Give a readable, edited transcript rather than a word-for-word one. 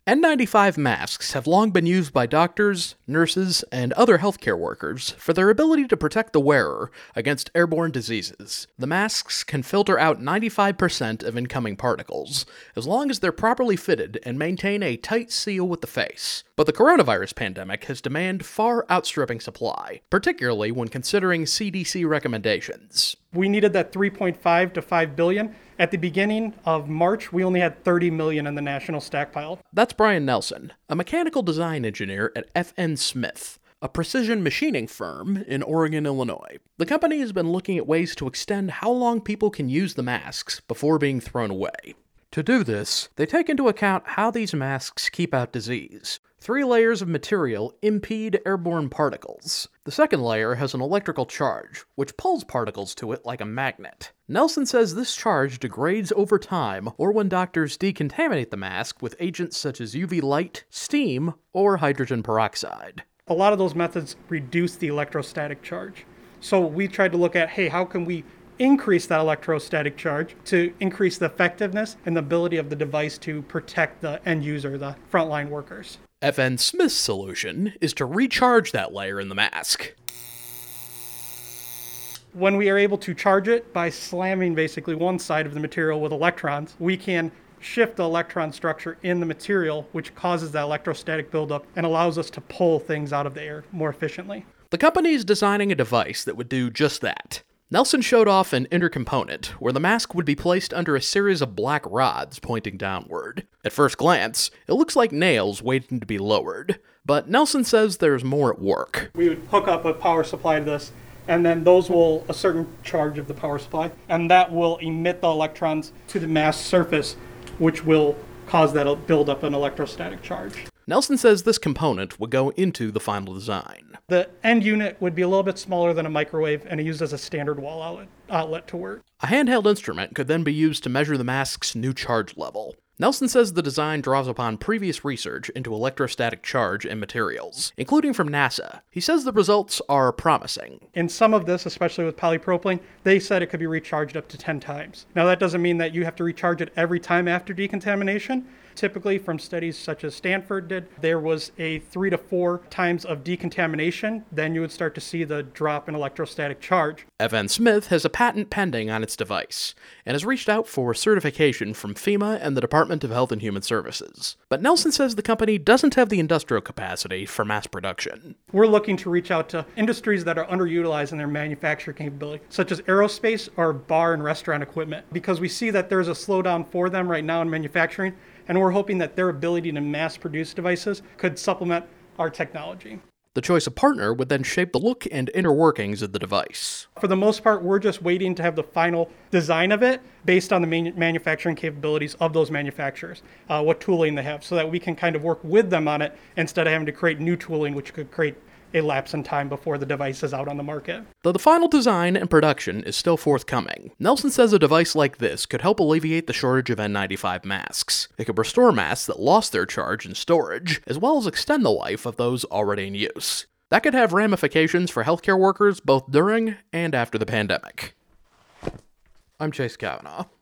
N95 masks have long been used by doctors, nurses, and other healthcare workers for their ability to protect the wearer against airborne diseases. The masks can filter out 95% of incoming particles, as long as they're properly fitted and maintain a tight seal with the face. But the coronavirus pandemic has demand far outstripping supply, particularly when considering CDC recommendations. We needed that 3.5 to 5 billion. At the beginning of March, we only had 30 million in the national stockpile. That's Brian Nelson, a mechanical design engineer at FN Smith, a precision machining firm in Oregon, Illinois. The company has been looking at ways to extend how long people can use the masks before being thrown away. To do this, they take into account how these masks keep out disease. 3 layers of material impede airborne particles. The second layer has an electrical charge, which pulls particles to it like a magnet. Nelson says this charge degrades over time or when doctors decontaminate the mask with agents such as UV light, steam, or hydrogen peroxide. A lot of those methods reduce the electrostatic charge. So we tried to look at, hey, how can we increase that electrostatic charge to increase the effectiveness and the ability of the device to protect the end user, the frontline workers. FN Smith's solution is to recharge that layer in the mask. When we are able to charge it by slamming basically one side of the material with electrons, we can shift the electron structure in the material, which causes that electrostatic buildup and allows us to pull things out of the air more efficiently. The company is designing a device that would do just that. Nelson showed off an intercomponent where the mask would be placed under a series of black rods pointing downward. At first glance, it looks like nails waiting to be lowered, but Nelson says there's more at work. We would hook up a power supply to this, and then those will a certain charge of the power supply, and that will emit the electrons to the mask surface, which will cause that build up an electrostatic charge. Nelson says this component would go into the final design. The end unit would be a little bit smaller than a microwave and used as a standard wall outlet to work. A handheld instrument could then be used to measure the mask's new charge level. Nelson says the design draws upon previous research into electrostatic charge and materials, including from NASA. He says the results are promising. In some of this, especially with polypropylene, they said it could be recharged up to 10 times. Now that doesn't mean that you have to recharge it every time after decontamination. Typically, from studies such as Stanford did, there was a 3 to 4 times of decontamination. Then you would start to see the drop in electrostatic charge. FN Smith has a patent pending on its device, and has reached out for certification from FEMA and the Department of Health and Human Services. But Nelson says the company doesn't have the industrial capacity for mass production. We're looking to reach out to industries that are underutilized in their manufacturing capability, such as aerospace or bar and restaurant equipment, because we see that there's a slowdown for them right now in manufacturing, and we're hoping that their ability to mass produce devices could supplement our technology. The choice of partner would then shape the look and inner workings of the device. For the most part, we're just waiting to have the final design of it based on the manufacturing capabilities of those manufacturers, what tooling they have, so that we can kind of work with them on it instead of having to create new tooling, which could create a lapse in time before the device is out on the market. Though the final design and production is still forthcoming, Nelson says a device like this could help alleviate the shortage of N95 masks. It could restore masks that lost their charge in storage, as well as extend the life of those already in use. That could have ramifications for healthcare workers both during and after the pandemic. I'm Chase Kavanaugh.